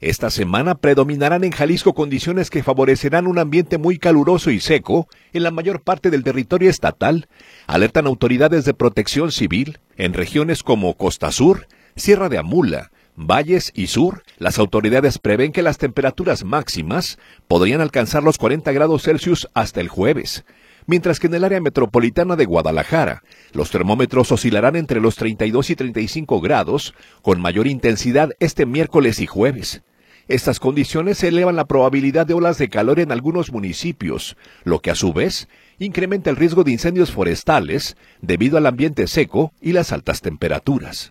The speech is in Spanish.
Esta semana predominarán en Jalisco condiciones que favorecerán un ambiente muy caluroso y seco en la mayor parte del territorio estatal, alertan autoridades de protección civil. En regiones como Costa Sur, Sierra de Amula, Valles y Sur, las autoridades prevén que las temperaturas máximas podrían alcanzar los 40 grados Celsius hasta el jueves, mientras que en el área metropolitana de Guadalajara, los termómetros oscilarán entre los 32 y 35 grados, con mayor intensidad este miércoles y jueves. Estas condiciones elevan la probabilidad de olas de calor en algunos municipios, lo que a su vez incrementa el riesgo de incendios forestales debido al ambiente seco y las altas temperaturas.